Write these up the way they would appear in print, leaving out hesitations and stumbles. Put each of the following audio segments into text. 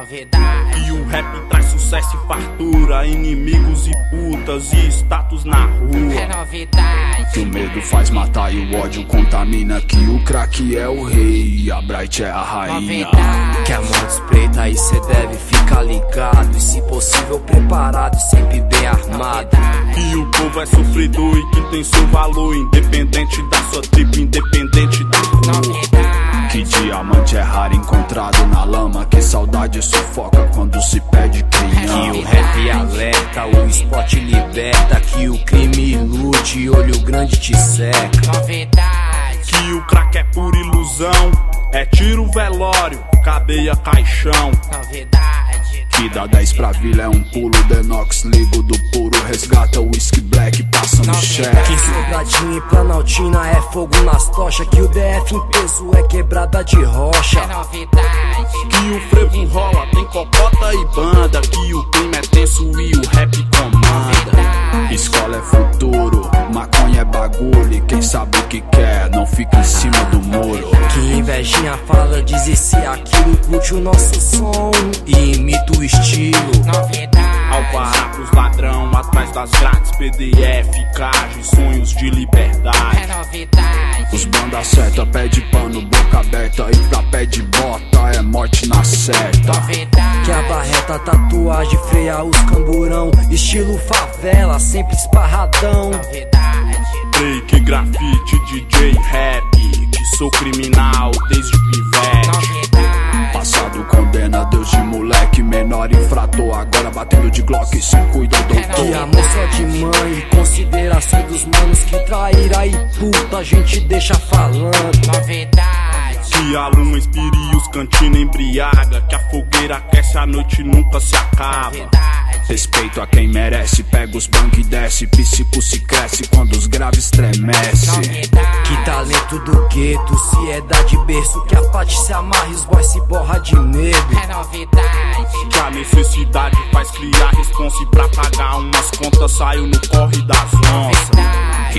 novidade. E o rap traz sucesso e fartura, inimigos e putas e status na rua. É novidade. Que o medo faz matar e o ódio contamina. Que o crack é o rei e a Bright é a rainha. Novidade. Que a mão espreita e cê deve ficar ligado. E se possível preparado e sempre bem armado. E o povo é sofredor e que tem seu valor, independente da sua tribo, independente da cor. Novidade. Que diamante é raro encontrado na lama. Que saudade sufoca quando se pede Que o criança. rap alerta, o esporte liberta. Que o crime ilude e olho grande te seca. Novidade. Que o crack é pura ilusão, é tiro velório, cadeia caixão. Novidade. Que dá 10 pra vila é um pulo, Denox, ligo do puro. Resgata o whisky black, passa no cheque. Que Sobradinho e Planaltina é fogo nas tochas. Que o DF em peso é quebrada de É rocha. novidade. Que o frevo rola, tem cocota e banda. Que o clima é tenso e o rap comanda. Escola é futuro, maconha é bagulho. E quem sabe o que quer, não fica em cima do muro. Que invejinha fala, diz esse e aquilo. Curte o nosso som e imita o estilo. Novidade. Alvará pros ladrão, atrás das grades, PDF, cage, sonhos de liberdade. É novidade. Os banda certa, pé de pano, boca aberta. E pra pé de bota é morte na certa. Novidade. Que a barreta, tatuagem, freia os camburão. Estilo favela, sempre esparradão. Novidade. Break, grafite, DJ, rap. Que sou criminal desde pivete. Novidade. Passado condena, Deus de moleque. Menor infrator, agora batendo de Glock. Se cuida, doutor. Que amor só de mãe e consideração dos manos. Que traíra e puta a gente deixa falando. Novidade. Que a lua inspire e os cantinos embriaga. Que a fogueira aquece, a noite nunca se acaba. Novidade. Respeito a quem merece, pega os bancos e desce. Psico se cresce quando os graves estremece. Novidade. Que talento do gueto, se é dar de berço. Que a parte se amarra e os boys se borra de medo. É novidade. Que a necessidade faz criar response pra pagar umas contas. Saiu no corre das onças. Que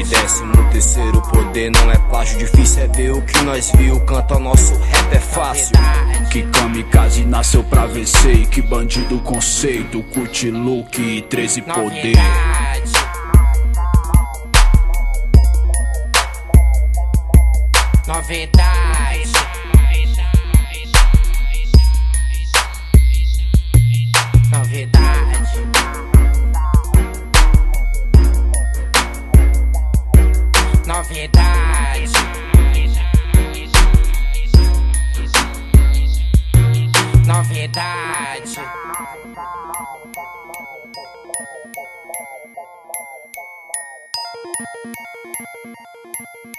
13º poder não é plágio. Difícil é ver o que nós viu. Canta nosso rap é fácil. Que kamikaze nasceu pra vencer. E que bandido conceito, curte look e 13 poder. Novidade. Novidade. Novidade. Novidade. Novidade.